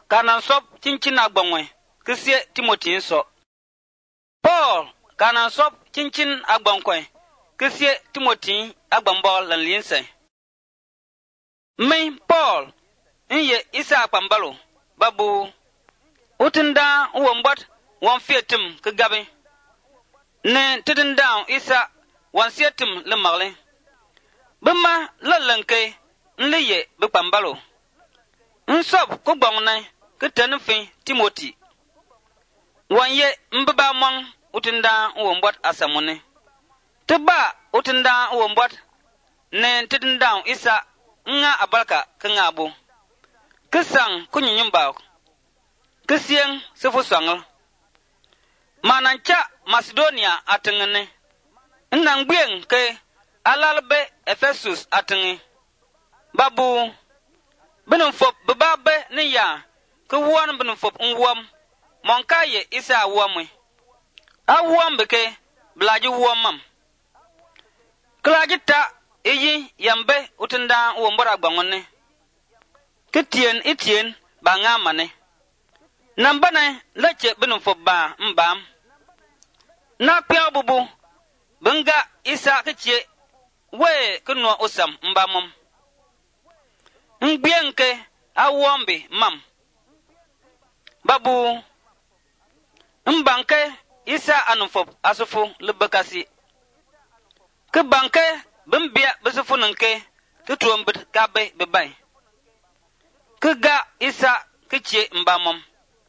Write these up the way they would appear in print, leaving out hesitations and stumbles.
kanan sop cincin agbangwe kisie Timothy so. Paul kanan sop cincin agbangkwe kisie Timothy agbambol lan linse. Min Paul inye isa akpambalo babu utinda uwambot wan fietim kagabe ne tidinda isa wan sietim le magle bima lalanke nliye bikpambalo nsop ko gbongne ketenfin Timothy wanye mbaba mon utinda uwambot asamune tiba utinda uwambot ne tidinda isa nga abarka kangabo kisang kunyinyimba kisien sefu sangel manancha Macedonia atengene nnangbien ke alalbe Ephesus atenge babu benumfop bebabe ne ya ke won benumfop nwom monkaye isa womwe awom beke blaji womam klajita eyi yambe utinda wombora gbangonne kitien banga mane nambane leche benumfop ba mbam na pia bubu benga isa kiche we kunwa usam mbamom ngbienke awombe mam babu mbanke isa anufop asufu lebakasi ke banke bembia besufu nanke tutuombit kabe bebai ke ga isa kiche mbamom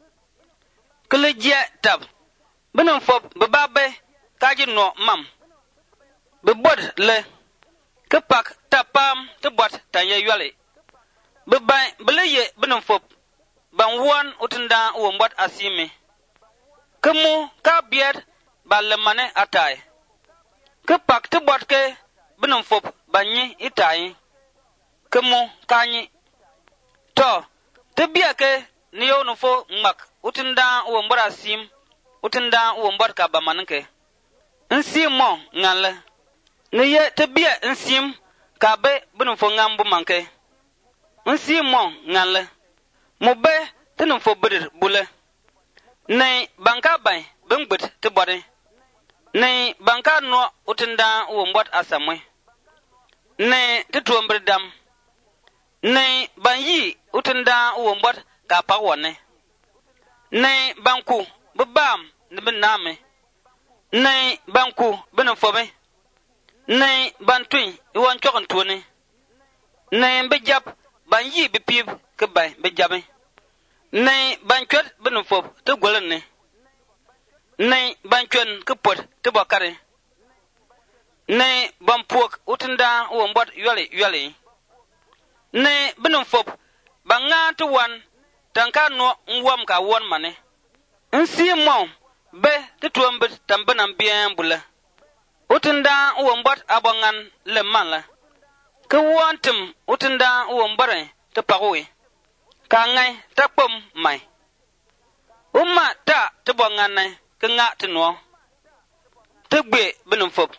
kelejia tab benumfop bebabe kajino mam bebod le kepak tapam tebot tanye yale bebai beleye benumfop ban won utinda wombot asime kemu ka biet balemane atai kepak tebot ke benumfop banyi itai kemu kanyi to tebia ke niyo nufo ngmak utinda wombot asim utinda wombot ka bamanke nsimo ngale niye tebia nsim ka be benumfo ngambu manke nsimo ngale mube tenumfo bidir bule nei banka bai bengbet tebode nei banka no utinda wombot asamwe nei tetuombredam nei banyi utinda wombot ka pawone nei banku bebam nibiname nei banku benumfobe nei bantui iwon chokantone nei bejap banyi bipib ke bai bejabe nei banchot benumfop te golene nei banchon ke pot te bokare nei bampuk utinda wombot yole nei benumfop banga to wan tanka no nwam ka won mane nsi mo be te tuombit tambanam bien bula utinda wombot abongan le mala ke wontum utinda wombare te pagowe ka ngai takpom mai umma ta te bongane ke nga tno te gbe benumfop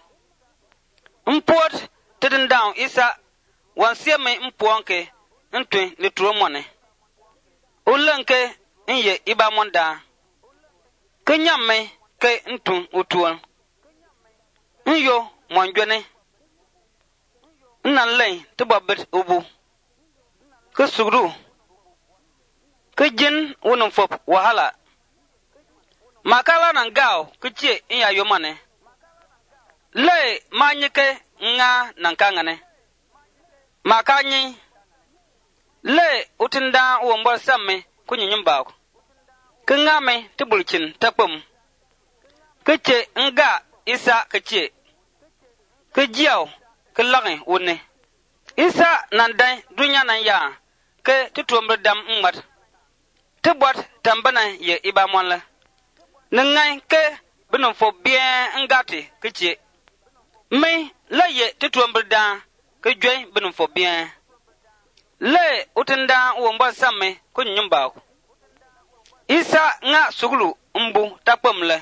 mpot te down isa wansie me mponke ntwe le tromone ulanke nye iba monda ke nyame ke ntun utuon nyo monjone nan lay te babet ubu ke sugru ke jin wonum fop wahala makala nan gaaw ke che iya yomane le manyike nga nan kangane makanyi le utinda wombol samme kunyinyimba ke ngame te bulchin tapum ke che nga isa ke che ke jiaw ke lagin wone isa nan dai dunya nan ya ke tutuomre dam ngmat te bot tambana ye ibamon la nangai ke benumfo bien ngati ke che me la ye tutuomre da ke joy benumfo bien le utinda womba samme kunyimba isa nga suglu mbu tapum le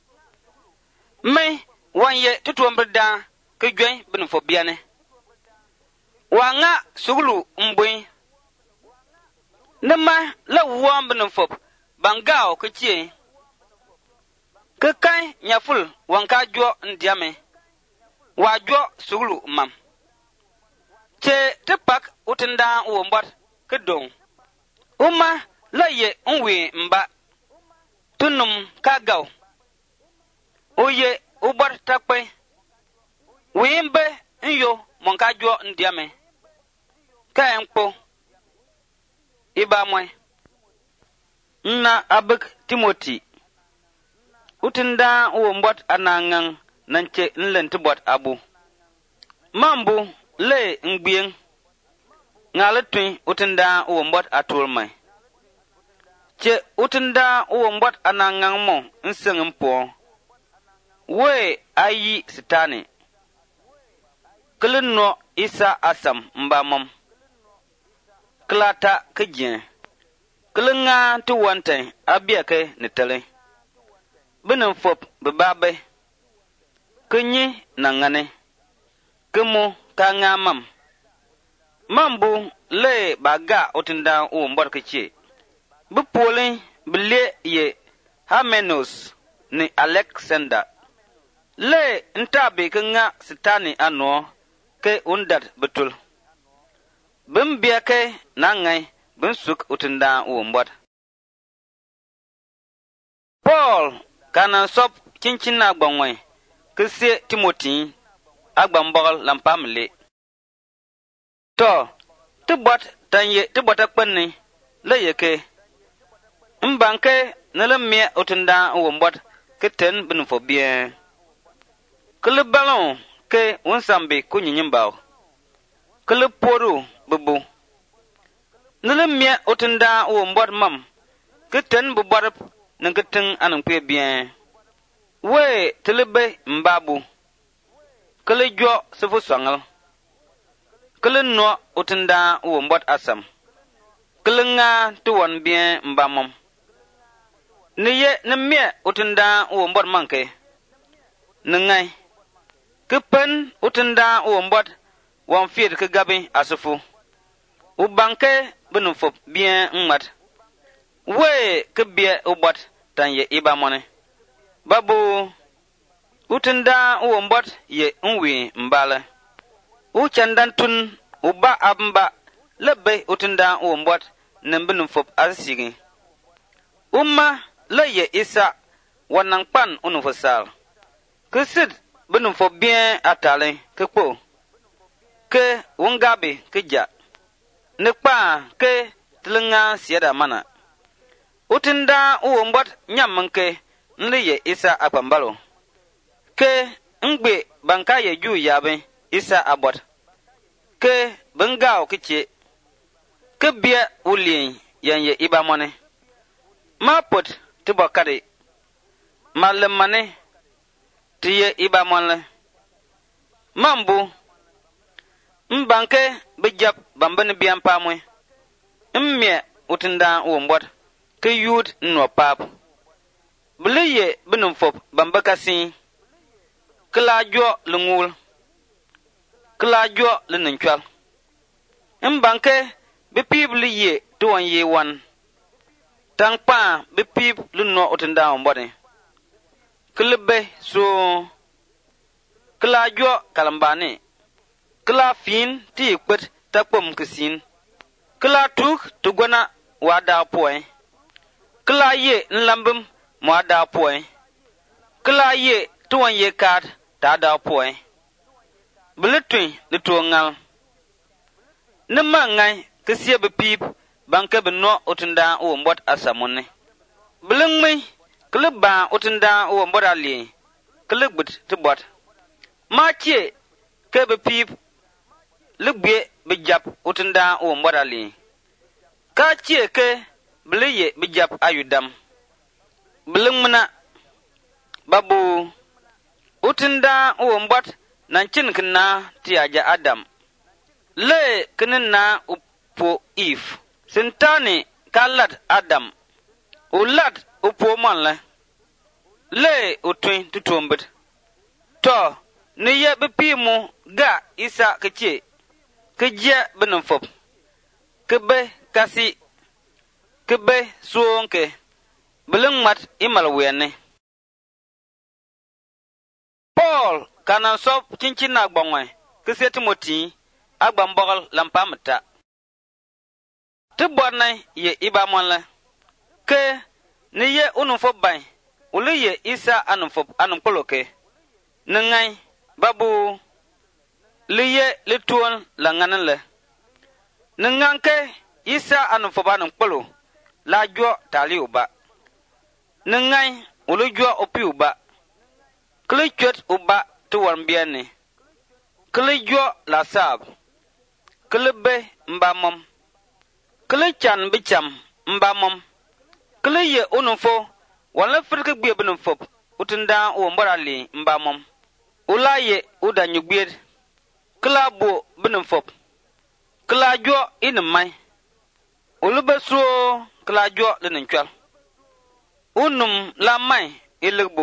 me wanye tutuomre da ke joy benumfo biane wanga suglu mbui Nama la wuam bin fop bangao ke chie ke kai nyaful wanka jo ndiame wa jo suglu mam che tepak utinda wombat ke dong uma la ye unwi mba tunum kagaw oye ubar takpe wimbe nyo monka jo ndiame ka enpo iba mwe na abek Timothy utinda wombot anangang nanche nlentibot abu mambu le ngbien ngaletun utinda wombot atulmai che utinda wombot anangang mo nsengmpo we ayi sitani kelno isa asam mbamam klata kejien kelenga tu wante abiake netele benen fop bebabe kenyi nangane kemo kanga mambu le baga utinda umbor keche bepole bele ye Hamenos ni Alexander le ntabe kenga sitani ano ke undat betul bembiake nangai bensuk utinda umbot Paul kana sop cincin agbangwe kese Timothy agbambol lampamle to tubot tanye tubot akpanni leyeke mbanke nalamie utinda umbot keten benfo bien kele balon ke wonsambe kunyinyimbaw kele poru bubu nalamie utinda umbot mam keten bubarap nangketeng anang pe bien we telebe mbabu kele jo sefu sangal kele no utinda umbot asam kele nga tuwan bien mbamam niye nemie utinda umbot manke nengai kepen utinda umbot wan fiet ke gabi asufu ubanke benufop bien ngmat we kebie ubot tanye ibamone babu utinda umbot ye unwi mbale uchandan tun uba amba lebe utinda umbot nembenu fop asigi umma leye isa wanang pan unufosal kesid benu fop bien atale kekpo ke wongabe keja nekpa ke tlenga siada mana utinda umbot nyammanke nliye isa apambalo ke ngbe banka ye ju yabe isa abot ke bengao kiche ke bia ulin yanye ibamone mapot tibokade malemane tiye ibamone mambu mbanke bejap bambane biam pamwe mmie utinda umbot ke yud no pap bliye benum fop bambakasi kla jo lungul kla jo lenunchal mbanke be pibliye tuwan ye wan tangpa be pib lunno utinda ombode klebe so kla jo kalambane kla fin ti kwet takpom kisin kla tuk tugona wada poe kla ye nlambum mwada poe kla ye tuwan ye kad ta da poe bulutun lutongal nemangai kesie be pip banke be no utinda o mbot asamone bulungmi kleba utinda o mbot ali klegbut tibot mache ke be pip lugbe be jap utinda o mbot ali ka che ke bliye be jap ayudam bulungmna babu utinda umbot nanchin kna tiaja Adam le kinna upo if sintani kalat Adam ulat upo manle le utwin tutombet to niye bepimu ga isa keche keje benumfop kebe kasi ke be suonke beleng mat imal wene. Paul kanan sop cincin na gbongwe ke se Timothy agbam bogal lampamta. Ti borne ye iba monle ke ni ye unun fo bay ulu ye Isa anun fo anun poloke ngai babu li ye li tuon la nganan le nganke Isa anun fo anun polo la jo tali uba ngai ulu jo opi uba kli chot uba tuwan biene kli jo la sab kli be mbamom kli chan bicham mbamom kli ye unufo wala firke gbe binum fop utunda o mbarali mbamom ula ye uda nyugbier kla bo binum fop kla jo inmai ulubeso kla jo lenenchal unum la mai ilegbo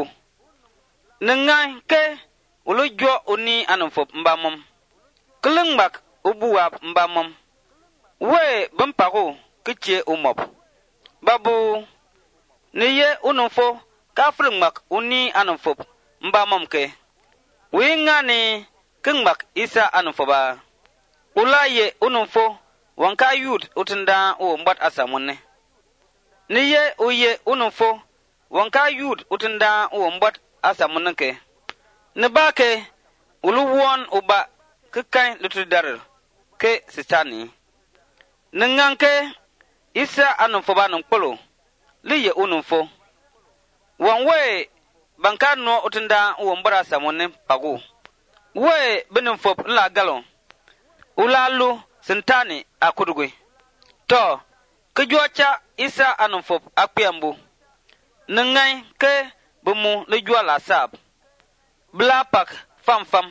ngai ke ulujo uni anum fop mbamom klingmak ubuwa mbamom we bampako kiche umop babu niye unufo kafringmak uni anufop mbamom ke winga ni kingmak Isa anufoba ulaye unufo wanka yud utunda o mbat asamunne niye uye unufo wanka yud utunda o mbat asamunne ke nibake uluwon uba kikai lutudarir ke sitani nganke Isa anufoba numpolo liye unufo wanwe banka no utunda wo mbara samonne pago we binufo la galon ulalu sintani akudugwe to kejocha Isa anufo akpiambu ngai ke bumu lejwa la sab bla pak fam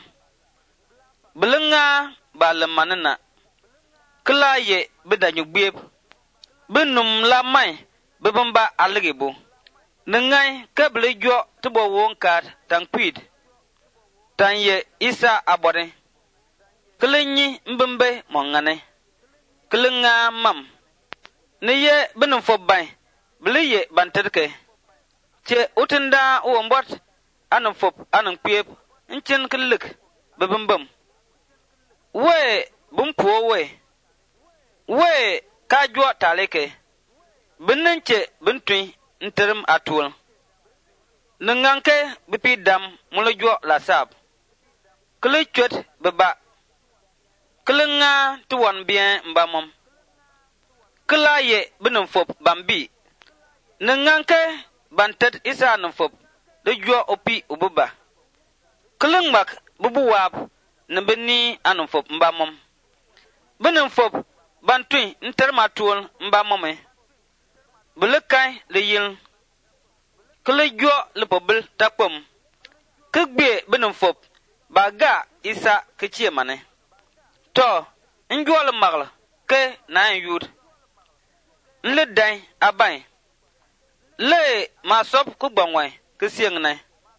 blinga balamanana klaye bidanyugbeb binum la mai bibamba aligebo ngai kable jo tubo wonkar tankwid tanye Isa abore klenyi mbembe mongane klenga mam niye binum fobai bliye banterke che utunda wombot anum fop anum piep nchin klik bibimbam we bumpo we ka jo taleke binenche bintui nterim atul nganke bipi dam muljo la sab klichot beba klinga tuwan bien mbamom klaye binum fop bambi nganke bantet Isa num fop de jo opi ububa klingmak bubuwab nbeni anum fop mbamom binum fop bantui nterim atul mbamome belekai le yil kle jo le pobil takpom kgbe binum fop baga Isa kechie mane to njo le magla ke na yud nle dai abai le masop ku gbangwe ke siengne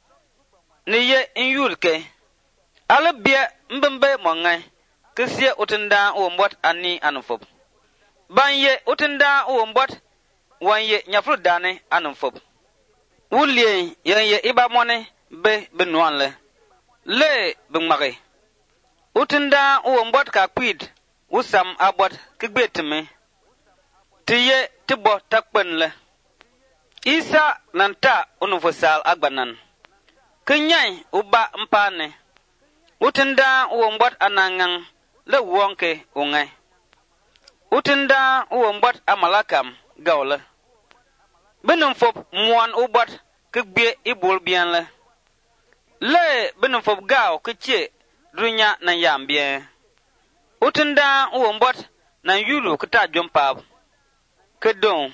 ni ye nyud ke ale bie mbembe mongai ke sie utenda o mbot ani anufop ban ye utenda o mbot wanye nyafru dane anum fop wulie ye iba mone be benwanle le bengmage utunda wo mbot ka kwid usam abot kigbetme tiye tibo takpenle Isa nanta unufosal agbanan kinyai uba mpane utunda wo mbot anangang le wonke ungai utunda wo mbot amalakam gawle binum fop muan ubot kgbe ibul bienle le binum fop gaw kche dunya na yambie utunda wo mbot na yulu kta jompab kedon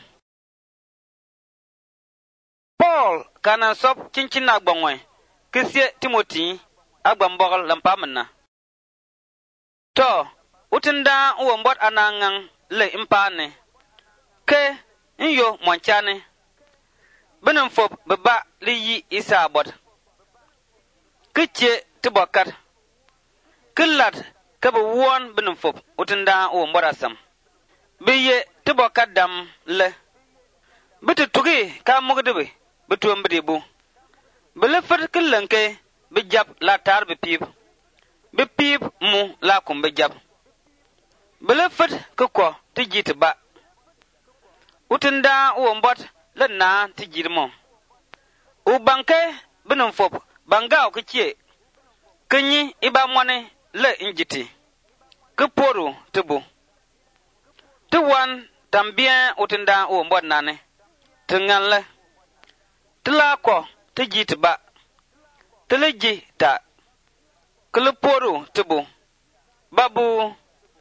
Paul kana sop cincin na gbongwe kse Timothy agbambogol lampamna to utunda wo mbot anangang le impane ke nyo monchane binum fop beba liyi Isa bot kiche tibokat killat kabe won binum fop utunda wo mborasam biye tibokat dam le bitu tugi ka mugdibi bitu mbidibu bilifir killenke bijab la tar bipib mu la kum bijab bilifir kiko tijit ba utinda uombot la na tijirmo u banke binum fop bangao kichie kinyi iba mwane le injiti kiporu tibu tiwan tambien utinda uombot nane tingan le tila ko tijit ba tiliji ta kiporu tibu babu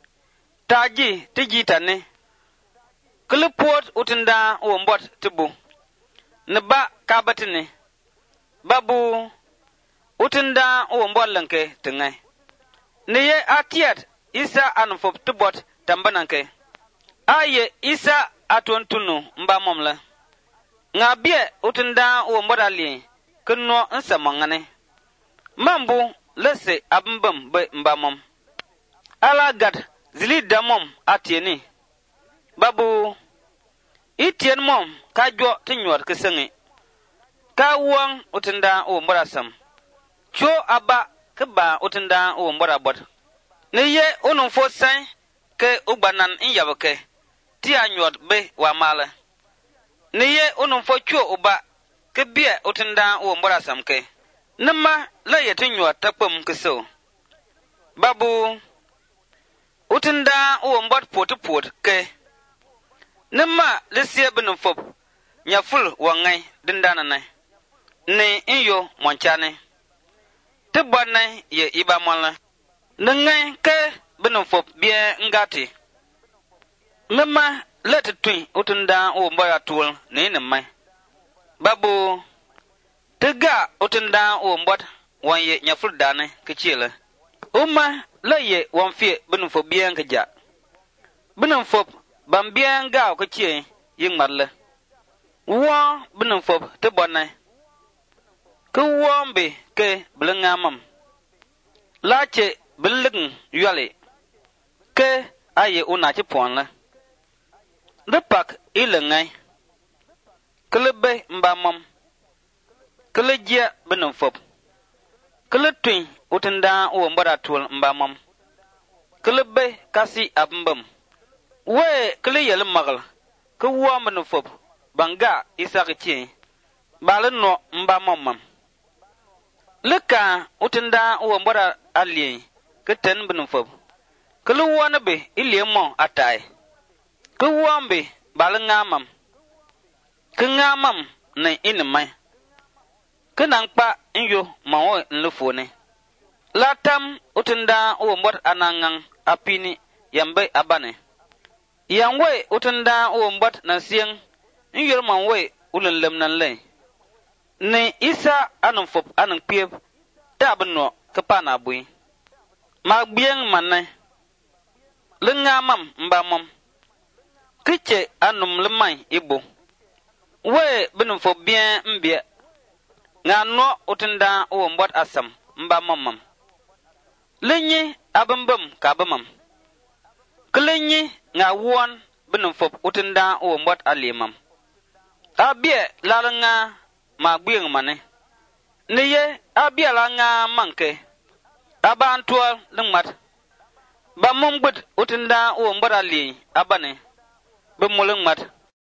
taji tijita ne kilipot utinda uombot tibu neba kabatini babu utinda uombot lenke tingai niye atiat isa anfop tibot tambananke aye isa atontunu mba momla ngabie utinda uombot ali kunno nsamangane mambu lese abumbum be mba mom ala gad zili damom atieni babu itien mom ka jo tinyor kisengi ka wong utinda o mborasam cho aba ke ba utinda o mborabot ne ye unun fo sai ke ugbanan inyaboke ti anyor be wa mala ne ye unun fo cho uba ke bie utinda o mborasam ke nima la ye tinyor tapum kiso babu utinda o mbot pot ke nima lesie binum fop nyaful wangai dindana nai ne inyo monchane tibonai ye iba mola ngai ke binum fop bie ngati nima let twin utunda o mboya tul ne nimai babu tiga utunda o mbot wanye nyaful dane kichile uma la ye wonfie binum fop bie ngaja binum fop bambien gao ko chie ying marle wo binum fop te bonai ku wombe ke blengamam lache bling yale ke aye una chi ponla de pak ilengai klebe mbamam klejia binum fop kletwin utenda wo mbara tul mbamam klebe kasi abmbam we kle yel magal ku wom no fop banga isakchi balno mba momam leka utinda wo mbora ali keten bin fop kle wona be ilemo atai ku wombe balngamam kungamam na inmai kunan pa inyo mawo nlufone latam utinda wo mbor anangang apini yambe abane yangwe utunda uombat na siang nyirman we ulunlem nan le ne isa anun fop anun piep tabno kapana bui magbieng manne lengamam mbamam kiche anum lemai ibu we binum fop bien mbie ngano utunda uombat asam mbamam lenyi abambam kabamam klenyi nga won binum fop utinda o mbot alimam abie lalanga magbieng mane niye abie langa manke abantwal lingmat ba mumgbut utinda o mbot ali abane bemulung mat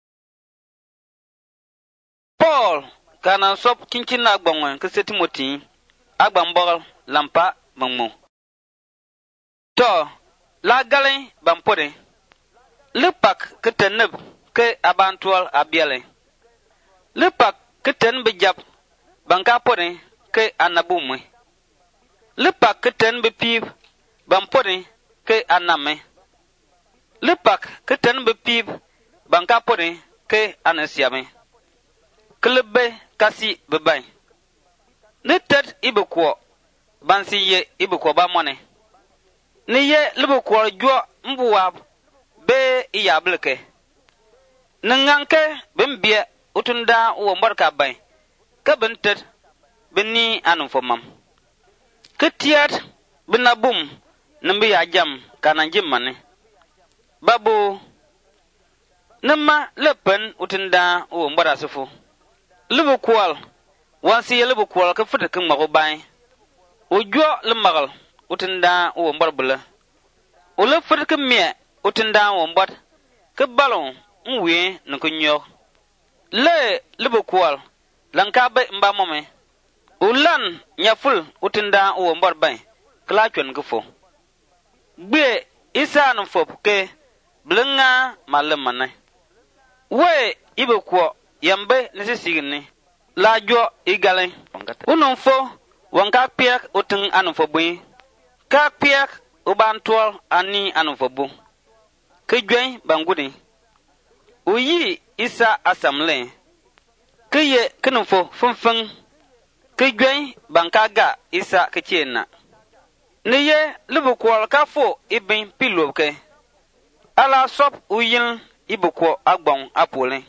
Paul kana sop kinchin agbangwen ke Timothy agbambol lampa mangmo to la galen bampore le pak keteneb ke abantwal abiele le pak keten bijab banka pore ke anabumwe le pak keten bepib bampore ke aname le pak keten bepib banka pore ke anasiame klebe kasi bebai ne tet ibekwo bansi ye ibekwo ba mone ne ye libekwo jo mbuwa be iyableke nanganke bembie utunda wo mbarka bay ka bentet beni anum fomam ketiat benabum nambi ya jam kana jimmane babu Nama lepen utinda o mbara sufu. Lubu kwal. Wansi lubu kwal ka fita kin mago bai. Ujwa lumagal utinda o mbarbula. Ulu fita kin mie utinda o mbat. Ka balon nwe nukunyo. Le lubu kwal. Lankabe mba mome. Ulan nyaful utinda o mbarbai. Kla chwen kufo. Gbe isa nufop ke blinga malemane. We ibekwo yambe nesisigini. La jo igale. Unumfo wanka piak utung anufo bui. Ka piak ubantwal ani anufo bu. Kijwen bangudi. Uyi isa asamle. Kiye kinufo funfung. Kijwen bankaga isa kichena. Niye lubukwal kafo ibin pilobke. Ala sop uyin ibukwo agbon apole.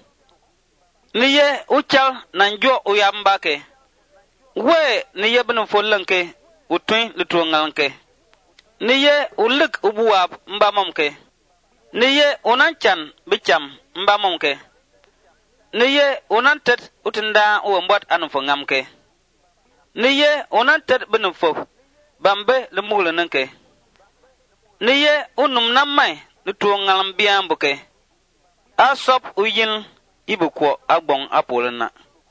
Niye uchal nanjo uyambake. We niye binufo lenke utwin lutuangalke. Niye ulik ubuwab mbamomke. Niye unanchan bicham mbamomke. Niye unantet utinda uwambwat anufongamke. Niye unantet binufo bambe le mugle nanke. Niye unum namai lutuangalam biambuke. Asop uyin ibukwo agbon apolena.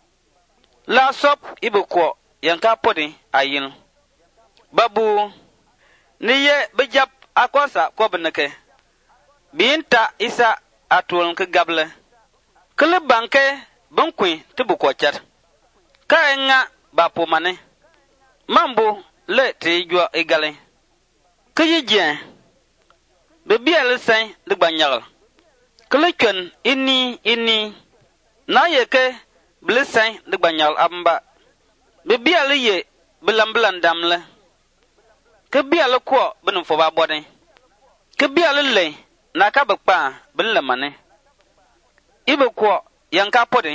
La sop ibukwo yanka podi ayin. Babu niye bijap akwasa kwabneke. Binta isa atulun ke gable. Kele banke bankwi tibukwo chat. Ka enga bapomane. Mambu le te jwa igale. Keye jen. Bebia le sain de banyagal. Kele kwen ini. Na yeke ble sain de banyagal amba. Bebia le ye belambelan damle. Kebia le kwa benufo babode. Kebia le na ka bakpa belamane. Ibe kwa yanka pode.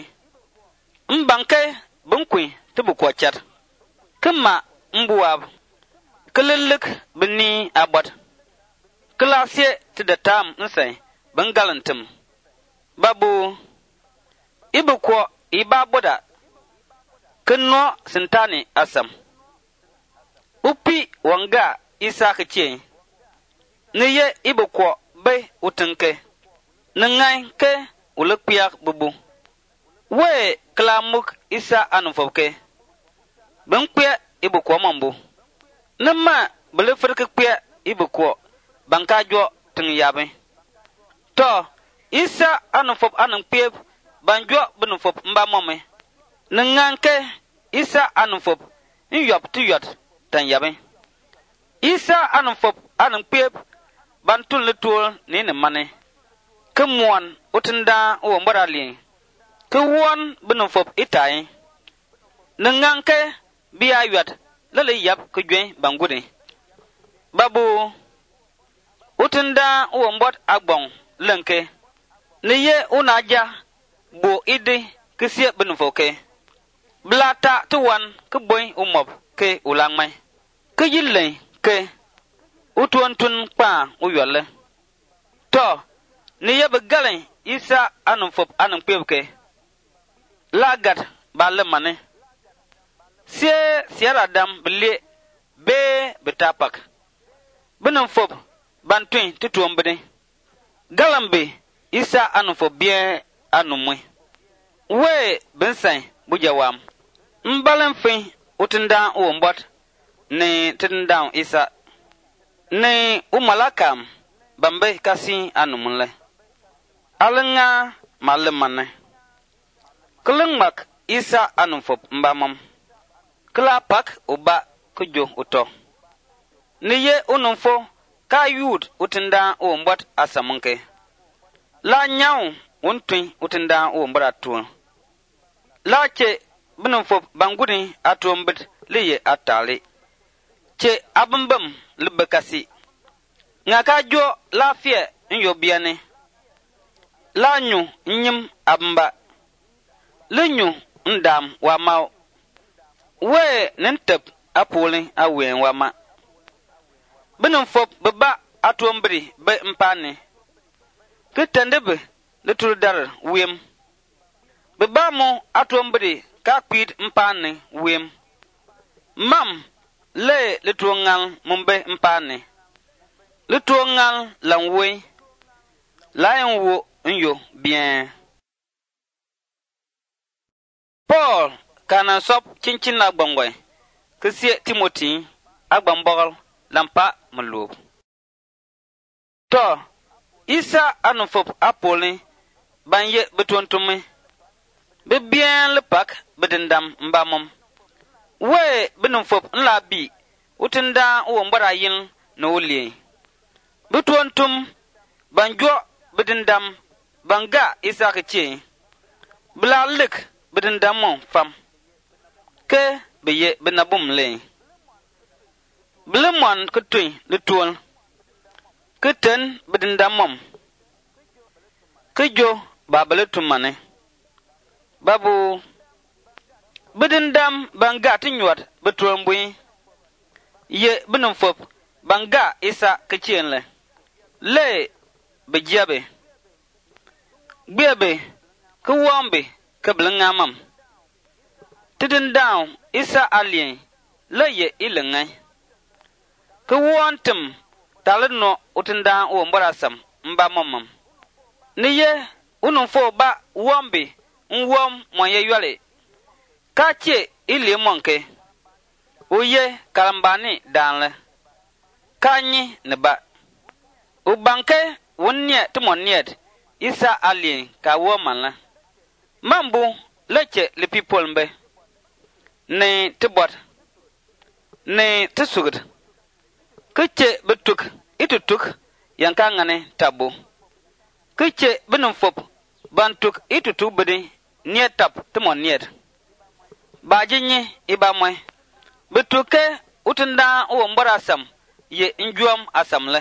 Mbanke bankwi tibukwa chat. Kema mbuwab. Kelelek beni abot. Kelasye tidatam nsay bengalantim. Babu ibukwo ibaboda. Kenno sintani asam. Upi wanga isa kiche. Niye ibukwo be utenke. Nengai ke ulekpiak bubu. We klamuk isa anufobke. Benkwe ibukwo mambu. Nama belefrike kwe ibukwo bankajo tingyabe. To isa anufop anankpeb banjo benufop mba mome. Nenganke isa anufop nyop tuyot tanyabe. Isa anufop anankpeb bantul letul ni ne mane. Kemwan utinda uwo mbarali. Kewon benufop itai. Nenganke biya yot lele yap kujwe bangude. Babu utinda uwo mbot agbon lenke. Niye unaja bo ide kisiye benufoke. Blata tuwan keboy umob ke ulangmai. Kejile ke utuantun pa uyole. To niye begale isa anumfop anumpebke. Lagat balemane. Sierra dam bele be betapak. Benumfop bantwin tutuombede. Galambe isa anufo bien anumwe. We bensain bujawam. Mbalemfe utinda uombot ne tinda isa. Ne umalakam bambe kasi anumule. Alenga malemane. Kelengmak isa anufo mbamam. Klapak uba kujo uto. Niye unumfo ka yud utinda uombot asamunke. La nyau untwin utinda uombot atuwa. La che benumfo bangudi atuombit liye atali. Che abambam libekasi. Ngaka jo la fie nyobiane. La nyu nyim abamba. Lenyu ndam wa mau. We nentep apuli awen wama. Benumfo beba atuombri be mpane. Kitendebe litul dar wem. Bebamu atuambri ka kwid mpane wem. Mam le litul ngal mumbe mpane. Litul ngal langwe. Layan wo nyo bien. Paul kana sop cincin agbangwe. Kesiye Timothy agbambogol lampa mulub. To Isa anufop apole banye betontume. Be bien le pak bedendam mbamom. We benumfop nlabi utenda uwo mbara yin no ulie. Betontum banjo bedendam banga Isa keche. Bla lik bedendam fam. Ke beye benabum le. Blemon ketui le tuol. Keten bedendam kejo babale tumane. Babu bedendam banga tinyuat betuol mbui. Ye benumfop banga Isa kechienle. Le bejabe. Biabe kewambe keblengamam. Tidendam Isa alien le ye ilengai. Kewantum talino utenda o mbarasam mba mamam. Niye unumfo ba wambe nwom moye yole. Kache ili monke. Uye kalambani danle. Kanyi neba. Ubanke wunye timoniet Isa alien ka woman la. Mambu leche le people mbe. Ne tibot. Ne tisugud. Keche betuk itutuk yanka ngane tabu. Keche benumfop bantuk itutuk bede nietap timon niet. Bajinye ibamwe. Betuke utenda uwo mbarasam ye njuam asamle.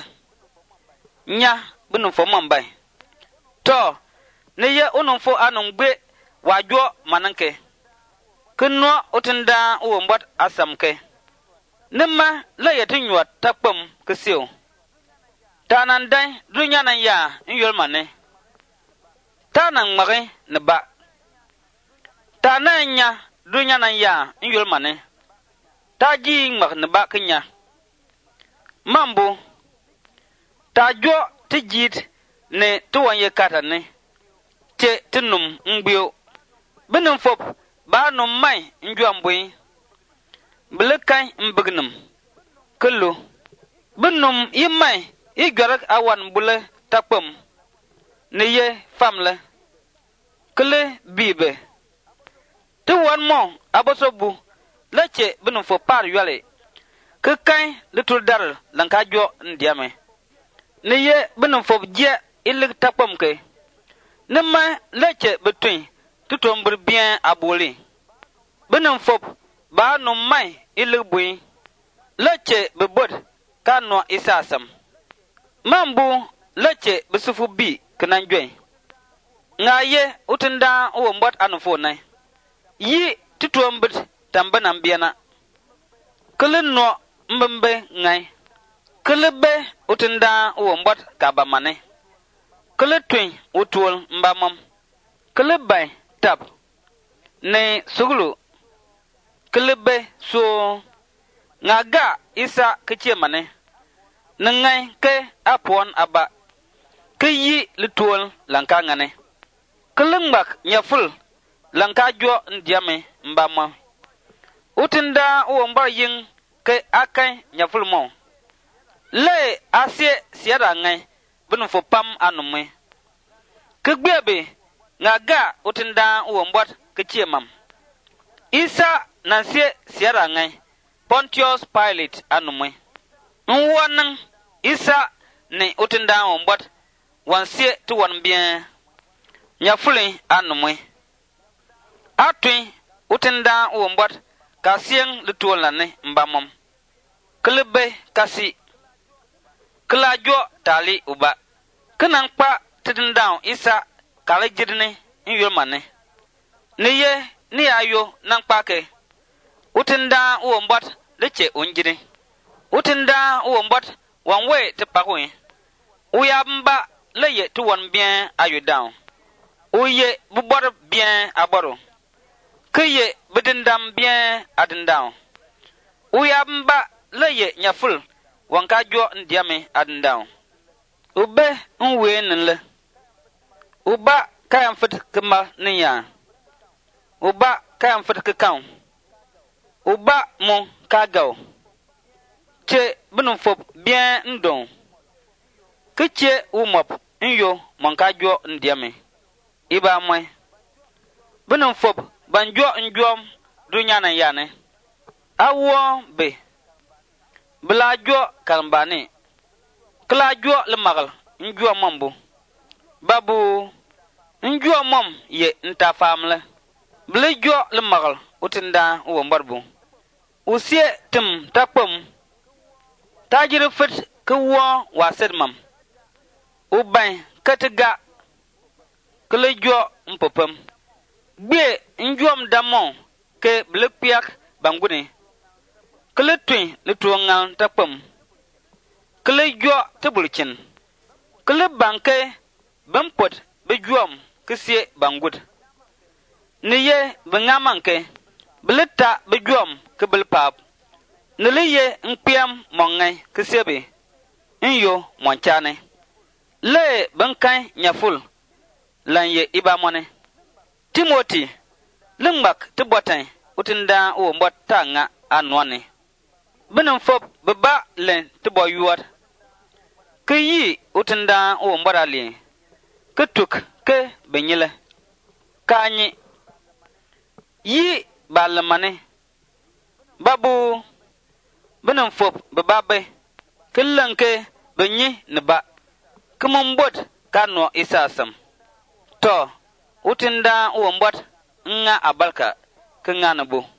Nya benumfo mambay. To neye unumfo anungbe wajwo mananke. Kenwa utenda uwo mbat asamke. Nima la yetinywa takpam kesio. Tanandai dunyanan ya nyolmane. Tanan mare neba. Tananya dunyanan ya nyolmane. Taji mak neba kenya. Mambu. Tajo tijit ne tuwanye katane. Che tinum ngbio. Benumfop ba num mai njuambui. Belekai mbignum. Kelu. Benum yimai. Igarak awan bule takpam. Niye famle. Kele bibe. Tuwan mo abosobu. Leche benum fo par yale. Kekai litul dar langkajo ndiame. Niye benum fo je ilik takpam ke. Nema leche between. Tutombur bien aboli. Benum fo ba no mai ilik leche bebod kano isasam. Mambu leche besufu bi kenanjwe. Ngaye utenda uwo mbot anufo yi tutuambit tambana mbiana. Kele no mbembe ngai. Kele be utenda uwo mbot kabamane. Kele twin utuol mbamam. Kele bay tab. Ne sugulu. Kele be so ngaga Isa kechie mane. Nengai ke apon aba. Ke yi lituol langka ngane. Kelengbak nyaful langka jo ndiame mbama. Utinda uwo mbar ying ke akai nyaful mo. Le asye siada ngai benufo pam anumwe. Ke gbebe ngaga utinda uwo mbat kechie mam. Isa nansie siada ngai Pontius Pilate anumwe. Nwanang Isa ne utenda ombot wansie tu wan bien nyafule anumwe atwe utenda ombot kasien lutuolane mbamom klebe kasi klajo tali uba kenan pa tidenda Isa kala jirne nyomane niye ni ayo nan pake utenda ombot leche onjire utenda uwombot wanwe te pakwe uyamba leye tu wan bien ayo down Uye bubor bien aboro. Keye bedendam bien adendao. Uya mba leye nyaful wanka jo ndiame adendao. Ube nwe nle. Uba kayam fit kema niya. Uba kayam fit kekau. Uba mo kagao. Che benum fop bien ndon. Keche umop nyo wanka jo ndiame. Iba mwe. Benum fop banjo njom dunya na yane. Awo be. Bla jo kalmbani. Kla jo le magal njo mambu. Babu njo mom ye nta famle. Bla jo le magal utinda wo mbarbu. Usie tim takpom. Tajiri fit ke wo wasid mam. Ubain ketiga kle jo mpopem. Gbe njom damon ke blikpiak banguni. Kle twin le tuongal takpom. Kle jo tebulchin. Kle banke bempot bejuam kesie bangud. Niye bengamanke belita bejuam ke belpap. Niliye npiam mongai kesiebe. Inyo monchane. Le benkai nyaful. Lanye ibamone. Timothy, lembak tebotain, utinda o mbota nga anwane. Benum fop beba len teboyuat. Ke yi utinda o mbora li. Ke tuk ke benyele. Kanyi. Yi balamane. Babu. Benum fop beba be. Ke lenke benyi neba. Ke mumbot kano isasam. To. Utinda uwambot nga abalka ke nga nabo.